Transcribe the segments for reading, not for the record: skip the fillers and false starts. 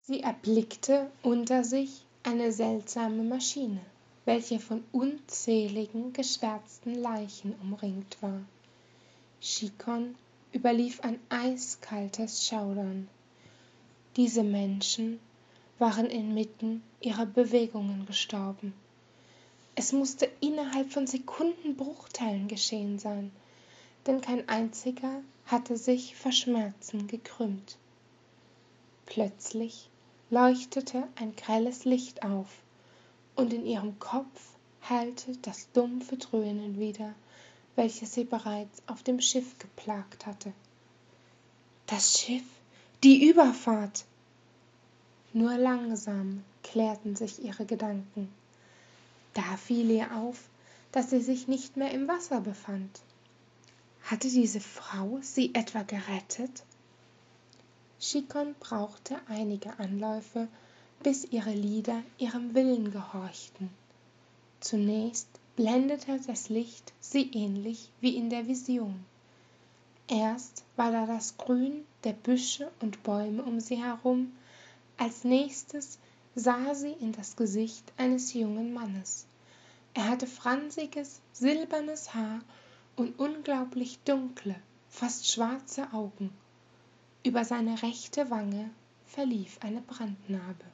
Sie erblickte unter sich eine seltsame Maschine, welche von unzähligen geschwärzten Leichen umringt war. Chikon überlief ein eiskaltes Schaudern. Diese Menschen waren inmitten ihrer Bewegungen gestorben. Es musste innerhalb von Sekundenbruchteilen geschehen sein, denn kein einziger hatte sich vor Schmerzen gekrümmt. Plötzlich leuchtete ein grelles Licht auf, und in ihrem Kopf hallte das dumpfe Dröhnen wieder, welches sie bereits auf dem Schiff geplagt hatte. Das Schiff, die Überfahrt! Nur langsam klärten sich ihre Gedanken. Da fiel ihr auf, dass sie sich nicht mehr im Wasser befand. Hatte diese Frau sie etwa gerettet? Chikon brauchte einige Anläufe, bis ihre Lider ihrem Willen gehorchten. Zunächst blendete das Licht sie ähnlich wie in der Vision. Erst war da das Grün der Büsche und Bäume um sie herum, als nächstes sah sie in das Gesicht eines jungen Mannes. Er hatte fransiges, silbernes Haar und unglaublich dunkle, fast schwarze Augen. Über seine rechte Wange verlief eine Brandnarbe.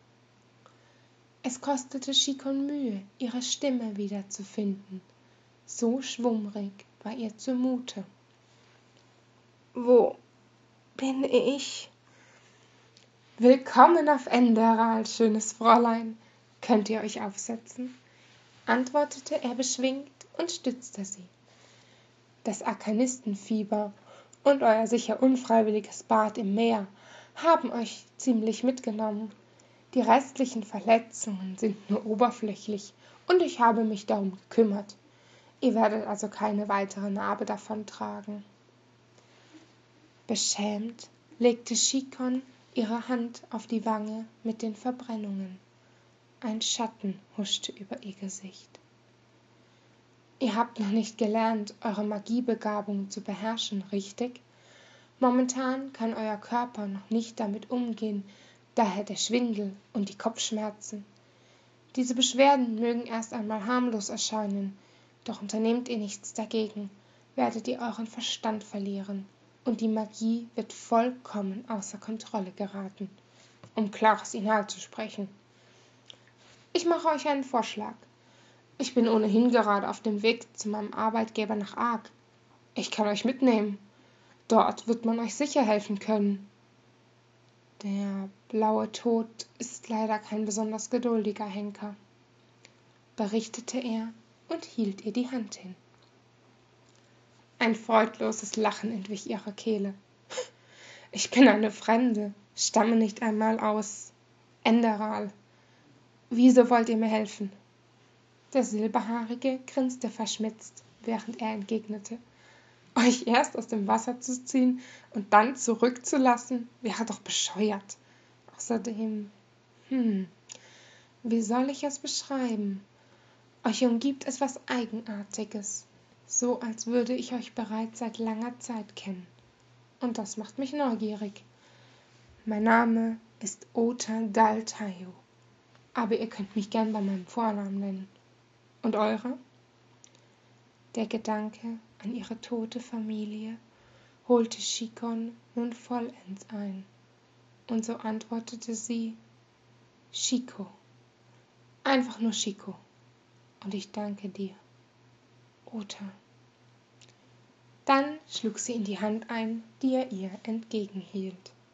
Es kostete Chikon Mühe, ihre Stimme wiederzufinden. So schwummrig war ihr zumute. »Wo bin ich?« »Willkommen auf Enderal, schönes Fräulein. Könnt ihr euch aufsetzen?« antwortete er beschwingt und stützte sie. »Das Arkanistenfieber und euer sicher unfreiwilliges Bad im Meer haben euch ziemlich mitgenommen. Die restlichen Verletzungen sind nur oberflächlich und ich habe mich darum gekümmert. Ihr werdet also keine weitere Narbe davontragen.« Beschämt legte Chikon ihre Hand auf die Wange mit den Verbrennungen. Ein Schatten huschte über ihr Gesicht. »Ihr habt noch nicht gelernt, eure Magiebegabung zu beherrschen, richtig? Momentan kann euer Körper noch nicht damit umgehen, daher der Schwindel und die Kopfschmerzen. Diese Beschwerden mögen erst einmal harmlos erscheinen, doch unternehmt ihr nichts dagegen, werdet ihr euren Verstand verlieren und die Magie wird vollkommen außer Kontrolle geraten, um klares Signal zu sprechen. Ich mache euch einen Vorschlag. Ich bin ohnehin gerade auf dem Weg zu meinem Arbeitgeber nach Ark. Ich kann euch mitnehmen. Dort wird man euch sicher helfen können.« »Der blaue Tod ist leider kein besonders geduldiger Henker«, berichtete er und hielt ihr die Hand hin. Ein freudloses Lachen entwich ihrer Kehle. »Ich bin eine Fremde, stamme nicht einmal aus Enderal. Wieso wollt ihr mir helfen?« Der Silberhaarige grinste verschmitzt, während er entgegnete: »Euch erst aus dem Wasser zu ziehen und dann zurückzulassen, wäre doch bescheuert. Außerdem, wie soll ich es beschreiben? Euch umgibt etwas Eigenartiges, so als würde ich euch bereits seit langer Zeit kennen. Und das macht mich neugierig. Mein Name ist Ota Daltayo, aber ihr könnt mich gern bei meinem Vornamen nennen. Und eure?« Der Gedanke an ihre tote Familie holte Chikon nun vollends ein, und so antwortete sie: »Chiko, einfach nur Chiko, und ich danke dir, Ota.« Dann schlug sie in die Hand ein, die er ihr entgegenhielt.